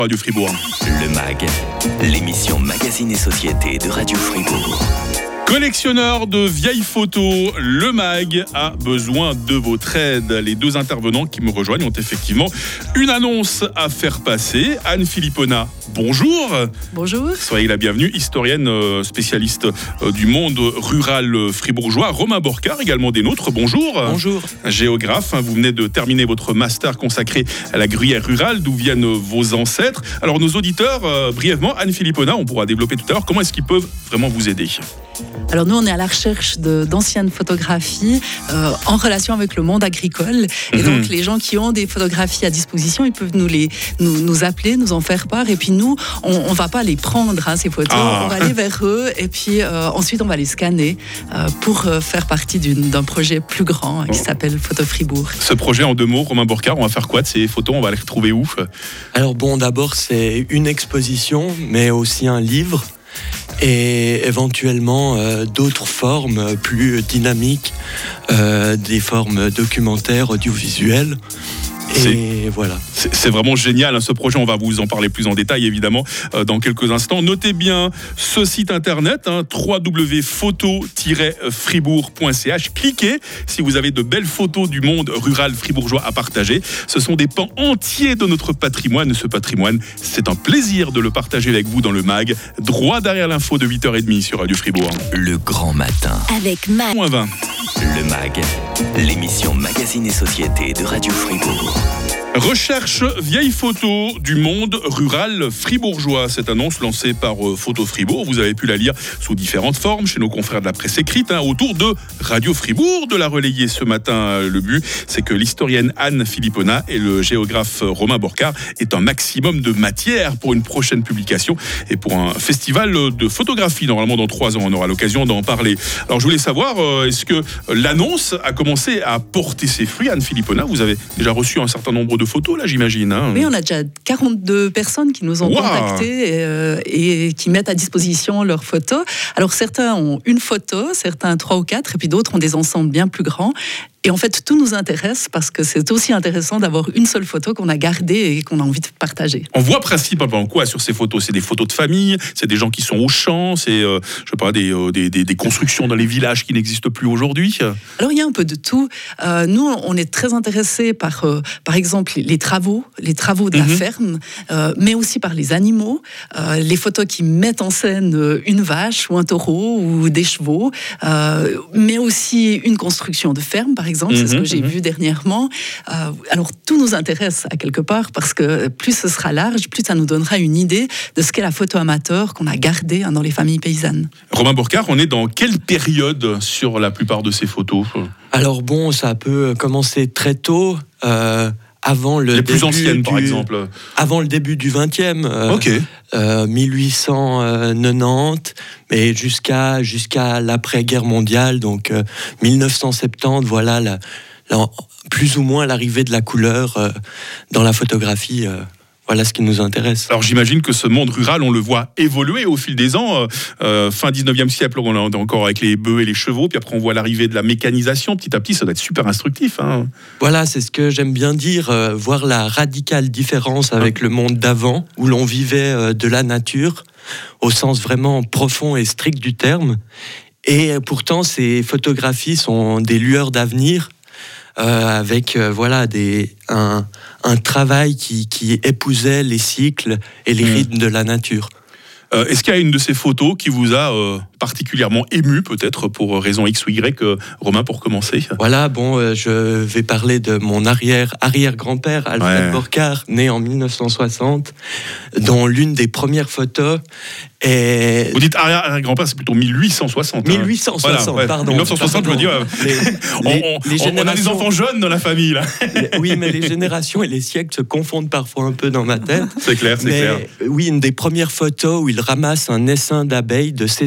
Radio Fribourg. Le MAG, l'émission Magazine et Société de Radio Fribourg. Collectionneur de vieilles photos, le MAG a besoin de votre aide. Les deux intervenants qui me rejoignent ont effectivement une annonce à faire passer. Anne Philippona, bonjour. Bonjour. Soyez la bienvenue, historienne spécialiste du monde rural fribourgeois. Romain Borcard, également des nôtres, bonjour. Bonjour. Géographe, vous venez de terminer votre master consacré à la gruyère rurale, d'où viennent vos ancêtres. Alors nos auditeurs, brièvement, Anne Philippona, on pourra développer tout à l'heure, comment est-ce qu'ils peuvent vraiment vous aider ? Alors nous, on est à la recherche d'anciennes photographies en relation avec le monde agricole. Et donc, les gens qui ont des photographies à disposition, ils peuvent nous appeler, nous en faire part. Et puis nous, on ne va pas les prendre, ces photos. On va aller vers eux et puis ensuite, on va les scanner pour faire partie d'un projet plus grand qui s'appelle Photo Fribourg. Ce projet, en deux mots, Romain Borcard, on va faire quoi de ces photos ? On va les retrouver où ? Alors bon, d'abord, c'est une exposition, mais aussi un livre. Et éventuellement d'autres formes plus dynamiques, des formes documentaires, audiovisuelles. Et voilà. C'est vraiment génial ce projet, on va vous en parler plus en détail évidemment dans quelques instants. Notez bien ce site internet, www.photo-fribourg.ch. Cliquez si vous avez de belles photos du monde rural fribourgeois à partager. Ce sont des pans entiers de notre patrimoine. Ce patrimoine, c'est un plaisir de le partager avec vous dans le MAG, droit derrière l'info de 8h30 sur Radio Fribourg. Le grand matin. Avec MAG. -20. Le MAG, l'émission Magazine et Société de Radio Fribourg. Recherche vieilles photos du monde rural fribourgeois. Cette annonce lancée par Photo Fribourg, vous avez pu la lire sous différentes formes chez nos confrères de la presse écrite, autour de Radio Fribourg, de la relayer ce matin. Le but, c'est que l'historienne Anne Philippona et le géographe Romain Borcard aient un maximum de matière pour une prochaine publication et pour un festival de photographie. Normalement, dans 3 ans, on aura l'occasion d'en parler. Alors, je voulais savoir, est-ce que l'annonce a commencé à porter ses fruits ? Anne Philippona, vous avez déjà reçu un certain nombre de photos, là, j'imagine. Oui, on a déjà 42 personnes qui nous ont contactés et qui mettent à disposition leurs photos. Alors, certains ont une photo, certains 3 ou 4, et puis d'autres ont des ensembles bien plus grands. Et en fait, tout nous intéresse parce que c'est aussi intéressant d'avoir une seule photo qu'on a gardée et qu'on a envie de partager. On voit principalement quoi sur ces photos ? C'est des photos de famille, c'est des gens qui sont au champ, c'est je sais pas, des constructions dans les villages qui n'existent plus aujourd'hui. Alors, il y a un peu de tout. Nous, on est très intéressés par exemple, les travaux de la ferme, mais aussi par les animaux, les photos qui mettent en scène une vache ou un taureau ou des chevaux, mais aussi une construction de ferme, par exemple, c'est ce que j'ai vu dernièrement. Alors, tout nous intéresse à quelque part parce que plus ce sera large, plus ça nous donnera une idée de ce qu'est la photo amateur qu'on a gardée dans les familles paysannes. Romain Borcard, on est dans quelle période sur la plupart de ces photos ? Alors bon, ça peut commencer très tôt, avant le les plus début anciennes, par exemple. Avant le début du 20e, 1890, mais jusqu'à l'après-guerre mondiale, donc 1970, voilà plus ou moins l'arrivée de la couleur dans la photographie. Voilà ce qui nous intéresse. Alors j'imagine que ce monde rural, on le voit évoluer au fil des ans. Fin 19e siècle, on est encore avec les bœufs et les chevaux, puis après on voit l'arrivée de la mécanisation. Petit à petit, ça doit être super instructif. Voilà, c'est ce que j'aime bien dire, voir la radicale différence avec le monde d'avant, où l'on vivait de la nature, au sens vraiment profond et strict du terme. Et pourtant, ces photographies sont des lueurs d'avenir, avec un travail qui épousait les cycles et les rythmes de la nature. Est-ce qu'il y a une de ces photos qui vous a particulièrement ému, peut-être pour raison X ou Y, Romain, pour commencer ? Voilà, bon, je vais parler de mon arrière-grand-père, Alfred Borcard, né en 1960, dont l'une des premières photos est... Vous dites arrière-grand-père, c'est plutôt 1860. 1860, voilà, pardon. 1960, je veux dire, on a des enfants jeunes dans la famille, là. Oui, mais les générations et les siècles se confondent parfois un peu dans ma tête. C'est clair. Oui, une des premières photos où il ramasse un essaim d'abeilles, de ses abeilles,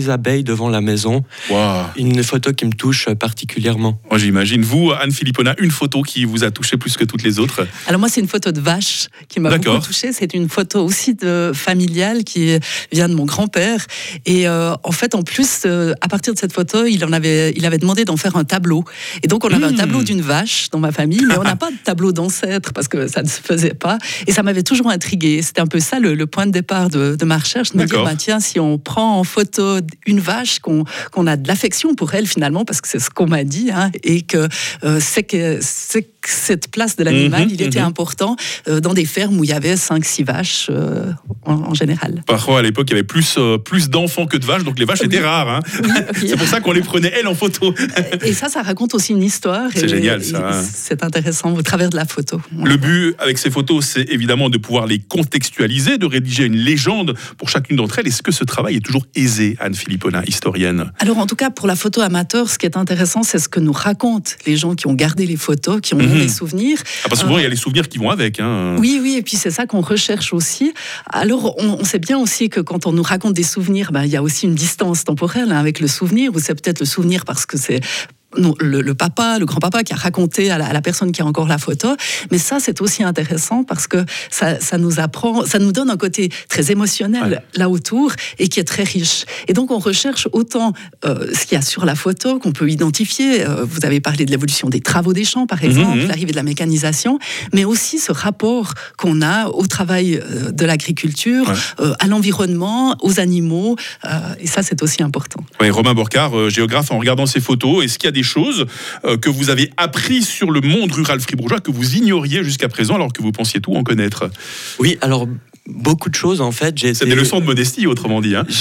devant la maison. Wow. Une photo qui me touche particulièrement. Oh, j'imagine. Vous, Anne Philippona, une photo qui vous a touché plus que toutes les autres? Alors moi, c'est une photo de vache qui m'a beaucoup touchée. C'est une photo aussi familiale qui vient de mon grand-père. Et en fait, en plus, à partir de cette photo, il avait demandé d'en faire un tableau. Et donc, on avait un tableau d'une vache dans ma famille, mais on n'a pas de tableau d'ancêtre parce que ça ne se faisait pas. Et ça m'avait toujours intriguée. C'était un peu ça le point de départ de ma recherche, de me dire, tiens, si on prend en photo une vache, qu'on a de l'affection pour elle finalement, parce que c'est ce qu'on m'a dit, hein, et que c'est que cette place de l'animal, il était important dans des fermes où il y avait 5-6 vaches en général. Parfois, à l'époque, il y avait plus d'enfants que de vaches, donc les vaches étaient rares. Hein. Oui. C'est pour ça qu'on les prenait, elles, en photo. Et ça raconte aussi une histoire. C'est génial, ça. C'est intéressant au travers de la photo. Le but avec ces photos, c'est évidemment de pouvoir les contextualiser, de rédiger une légende pour chacune d'entre elles. Est-ce que ce travail est toujours aisé, Anne Philippona, historienne? Alors, en tout cas, pour la photo amateur, ce qui est intéressant, c'est ce que nous racontent les gens qui ont gardé les photos, qui ont des souvenirs. Parce que souvent, il y a les souvenirs qui vont avec. Hein. Oui, et puis c'est ça qu'on recherche aussi. Alors, on sait bien aussi que quand on nous raconte des souvenirs, il y a aussi une distance temporelle avec le souvenir, ou c'est peut-être le souvenir parce que c'est le papa, le grand-papa qui a raconté à la personne qui a encore la photo. Mais ça, c'est aussi intéressant parce que ça nous apprend, ça nous donne un côté très émotionnel là autour et qui est très riche. Et donc, on recherche autant ce qu'il y a sur la photo qu'on peut identifier. Vous avez parlé de l'évolution des travaux des champs, par exemple, l'arrivée de la mécanisation, mais aussi ce rapport qu'on a au travail de l'agriculture, à l'environnement, aux animaux. Et ça, c'est aussi important. Oui, Romain Borcard, géographe, en regardant ces photos, est-ce qu'il y a des choses que vous avez apprises sur le monde rural fribourgeois que vous ignoriez jusqu'à présent alors que vous pensiez tout en connaître? Oui, alors beaucoup de choses en fait. C'est des leçons de modestie, autrement dit. Hein.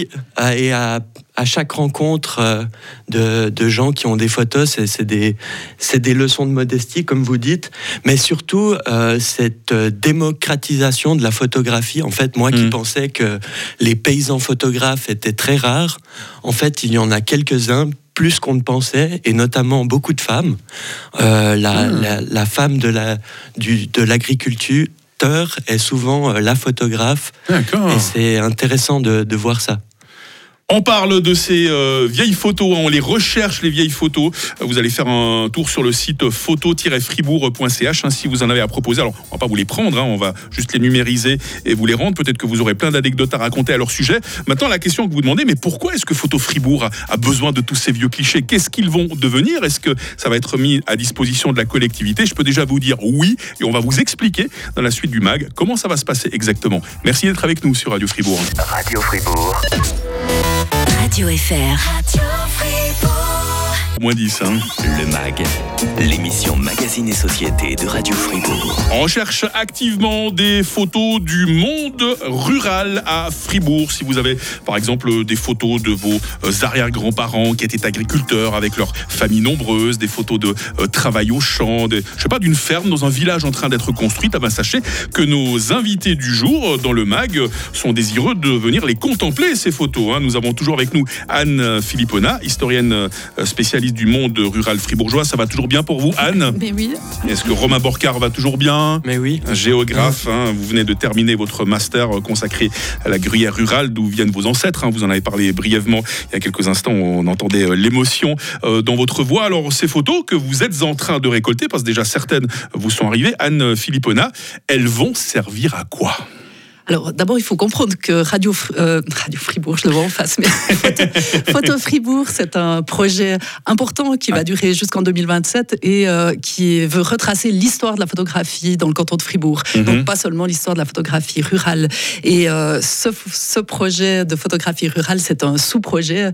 Et à chaque rencontre de gens qui ont des photos, c'est des leçons de modestie, comme vous dites, mais surtout cette démocratisation de la photographie. En fait, moi qui pensais que les paysans photographes étaient très rares, en fait, il y en a quelques-uns, plus qu'on ne pensait, et notamment beaucoup de femmes. La femme de l'agriculture est souvent la photographe. D'accord. Et c'est intéressant de voir ça. On parle de ces vieilles photos, on les recherche, les vieilles photos. Vous allez faire un tour sur le site photo-fribourg.ch si vous en avez à proposer. Alors, on va pas vous les prendre, on va juste les numériser et vous les rendre. Peut-être que vous aurez plein d'anecdotes à raconter à leur sujet. Maintenant, la question que vous demandez, mais pourquoi est-ce que Photo Fribourg a besoin de tous ces vieux clichés? Qu'est-ce qu'ils vont devenir? Est-ce que ça va être mis à disposition de la collectivité? Je peux déjà vous dire oui, et on va vous expliquer dans la suite du MAG comment ça va se passer exactement. Merci d'être avec nous sur Radio Fribourg. Radio Fribourg. Radio FR. Radio Fribourg. Moins 10, hein. Le MAG, l'émission Magazine et Société de Radio Fribourg. On recherche activement des photos du monde rural à Fribourg. Si vous avez, par exemple, des photos de vos arrière-grands-parents qui étaient agriculteurs avec leurs familles nombreuses, des photos de travail au champ, d'une ferme dans un village en train d'être construite, sachez que nos invités du jour dans le MAG sont désireux de venir les contempler, ces photos. Nous avons toujours avec nous Anne Philippona, historienne spécialiste du monde rural fribourgeois. Ça va toujours bien pour vous, Anne? Mais oui. Est-ce que Romain Borcard va toujours bien? Mais oui. Géographe, vous venez de terminer votre master consacré à la gruyère rurale, d'où viennent vos ancêtres. Vous en avez parlé brièvement il y a quelques instants. On entendait l'émotion dans votre voix. Alors, ces photos que vous êtes en train de récolter, parce que déjà certaines vous sont arrivées, Anne Philippona, elles vont servir à quoi? Alors, d'abord, il faut comprendre que Radio Fribourg, je le vois en face, mais Photo Fribourg, c'est un projet important qui va durer jusqu'en 2027 et qui veut retracer l'histoire de la photographie dans le canton de Fribourg. Donc, pas seulement l'histoire de la photographie rurale. Et ce projet de photographie rurale, c'est un sous-projet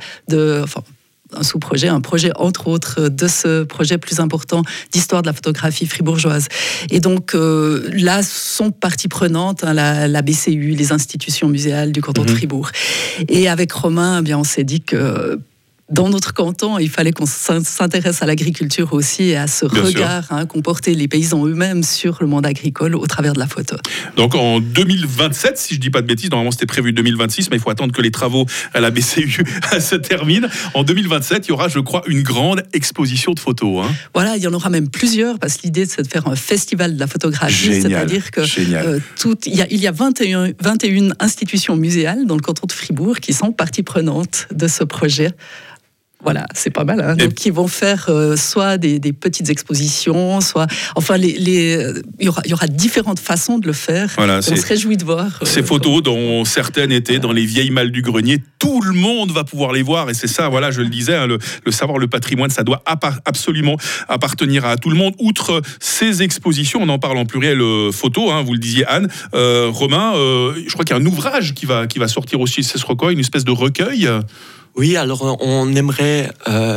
un projet entre autres de ce projet plus important d'histoire de la photographie fribourgeoise. Et donc là sont partie prenante la BCU, les institutions muséales du canton de Fribourg. Et avec Romain, on s'est dit que dans notre canton, il fallait qu'on s'intéresse à l'agriculture aussi et à ce Bien regard qu'ont porté les paysans eux-mêmes sur le monde agricole au travers de la photo. Donc en 2027, si je ne dis pas de bêtises, normalement c'était prévu 2026, mais il faut attendre que les travaux à la BCU se terminent. En 2027, il y aura, je crois, une grande exposition de photos. Voilà, il y en aura même plusieurs, parce que l'idée c'est de faire un festival de la photographie, c'est-à-dire que il y a 21 institutions muséales dans le canton de Fribourg qui sont partie prenante de ce projet. Voilà, c'est pas mal. Donc, qui vont faire soit des petites expositions, soit... Enfin, il y aura différentes façons de le faire. Voilà, on se réjouit de voir. Ces photos, dont certaines étaient dans les vieilles malles du grenier, tout le monde va pouvoir les voir. Et c'est ça, voilà, je le disais, le savoir, le patrimoine, ça doit absolument appartenir à tout le monde. Outre ces expositions, on en parle en pluriel photo, vous le disiez Anne. Romain, je crois qu'il y a un ouvrage qui va sortir aussi, c'est ce recueil, une espèce de recueil. Oui, alors on aimerait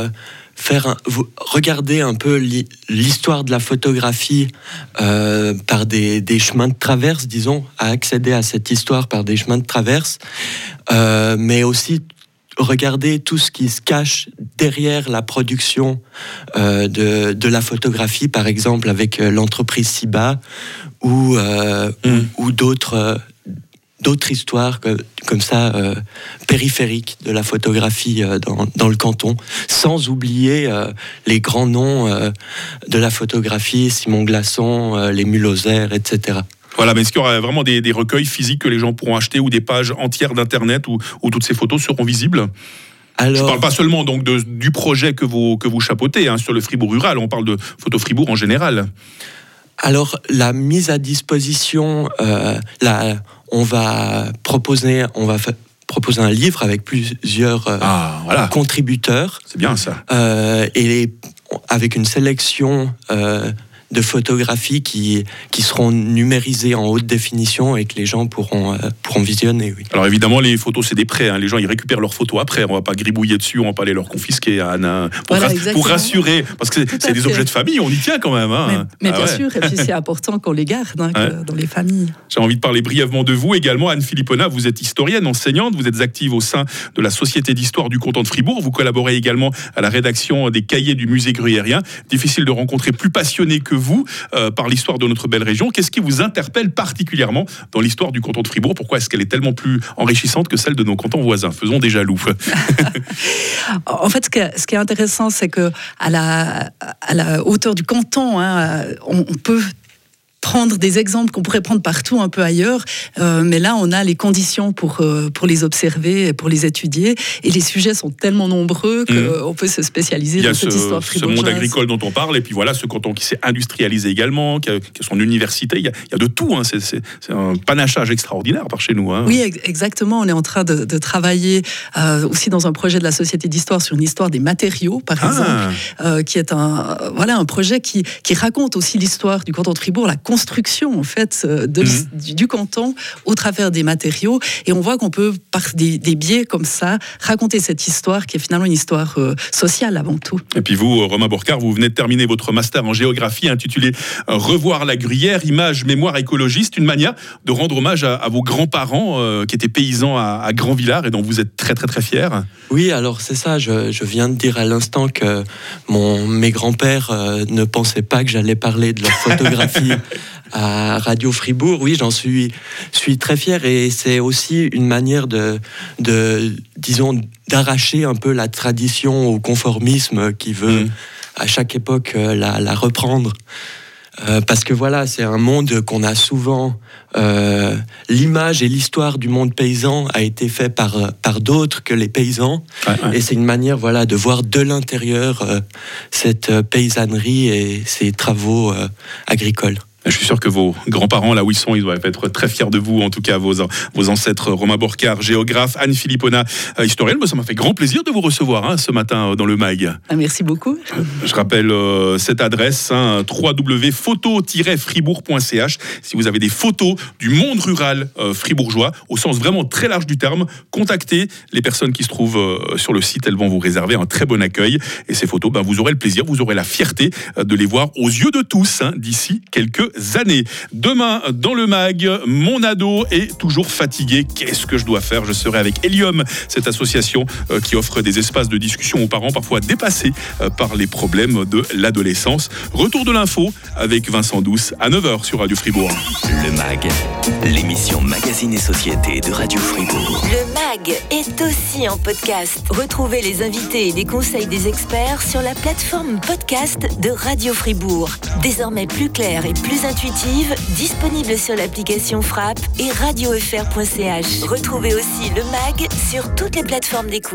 regarder un peu l'histoire de la photographie par des chemins de traverse, disons, à accéder à cette histoire par des chemins de traverse, mais aussi regarder tout ce qui se cache derrière la production de la photographie, par exemple avec l'entreprise Ciba ou d'autres histoires comme ça, périphériques de la photographie dans le canton, sans oublier les grands noms de la photographie, Simon Glasson, les Mulhoser, etc. Voilà, mais est-ce qu'il y aura vraiment des recueils physiques que les gens pourront acheter ou des pages entières d'Internet où toutes ces photos seront visibles ? Alors, je ne parle pas seulement donc du projet que vous chapeautez sur le Fribourg rural, on parle de Photo Fribourg en général. Alors, la mise à disposition, on va proposer un livre avec plusieurs contributeurs. C'est bien ça. Et avec une sélection de photographies qui seront numérisées en haute définition et que les gens pourront visionner. Oui. Alors évidemment, les photos, c'est des prêts. Les gens, ils récupèrent leurs photos après. On ne va pas gribouiller dessus, on ne va pas aller leur confisquer, Anna, pour rassurer. Parce que c'est des objets de famille, on y tient quand même. Mais bien sûr, et puis c'est important qu'on les garde dans les familles. J'ai envie de parler brièvement de vous également. Anne Philippona, vous êtes historienne, enseignante, vous êtes active au sein de la Société d'histoire du canton de Fribourg. Vous collaborez également à la rédaction des cahiers du musée gruyérien. Difficile de rencontrer plus passionné que vous par l'histoire de notre belle région. Qu'est-ce qui vous interpelle particulièrement dans l'histoire du canton de Fribourg ? Pourquoi est-ce qu'elle est tellement plus enrichissante que celle de nos cantons voisins ? Faisons des jaloux. En fait, ce qui est intéressant, c'est que à la hauteur du canton, on peut prendre des exemples qu'on pourrait prendre partout un peu ailleurs, mais là on a les conditions pour les observer et pour les étudier, et les sujets sont tellement nombreux qu'on peut se spécialiser dans cette histoire fribourgeoise. Ce monde agricole dont on parle, et puis voilà ce canton qui s'est industrialisé également, qui a son université, il y a de tout, c'est un panachage extraordinaire par chez nous. Oui, exactement, on est en train de travailler aussi dans un projet de la Société d'histoire sur une histoire des matériaux, par exemple, qui est un projet qui raconte aussi l'histoire du canton de Fribourg, la construction en fait du canton au travers des matériaux, et on voit qu'on peut par des biais comme ça raconter cette histoire qui est finalement une histoire sociale avant tout. Et puis vous, Romain Borcard, vous venez de terminer votre master en géographie intitulé Revoir la Gruyère, images, mémoire écologiste, une manière de rendre hommage à vos grands-parents qui étaient paysans à Grand-Villard et dont vous êtes très très très fiers. Oui, alors c'est ça, je viens de dire à l'instant que mes grands-pères ne pensaient pas que j'allais parler de leur photographie à Radio Fribourg. Oui, j'en suis très fier, et c'est aussi une manière disons, d'arracher un peu la tradition au conformisme qui veut à chaque époque la reprendre. Parce que voilà, c'est un monde qu'on a souvent... l'image et l'histoire du monde paysan a été fait par d'autres que les paysans. Et c'est une manière de voir de l'intérieur cette paysannerie et ces travaux agricoles. Je suis sûr que vos grands-parents, là où ils sont, ils doivent être très fiers de vous, en tout cas vos ancêtres. Romain Borcard, géographe, Anne Philippona, historienne. Ça m'a fait grand plaisir de vous recevoir ce matin dans le MAG. Merci beaucoup. Je rappelle cette adresse, www.photo-fribourg.ch. Si vous avez des photos du monde rural fribourgeois, au sens vraiment très large du terme, contactez les personnes qui se trouvent sur le site. Elles vont vous réserver un très bon accueil. Et ces photos, vous aurez le plaisir, vous aurez la fierté de les voir aux yeux de tous d'ici quelques années. Demain, dans le MAG, mon ado est toujours fatigué. Qu'est-ce que je dois faire ? Je serai avec Helium, cette association qui offre des espaces de discussion aux parents parfois dépassés par les problèmes de l'adolescence. Retour de l'info avec Vincent Douce à 9h sur Radio Fribourg. Le MAG, l'émission Magazine et Société de Radio Fribourg. Le MAG est aussi en podcast. Retrouvez les invités et les conseils des experts sur la plateforme podcast de Radio Fribourg. Désormais plus claire et plus intuitive, disponible sur l'application Frappe et radiofr.ch. Retrouvez aussi le MAG sur toutes les plateformes d'écoute.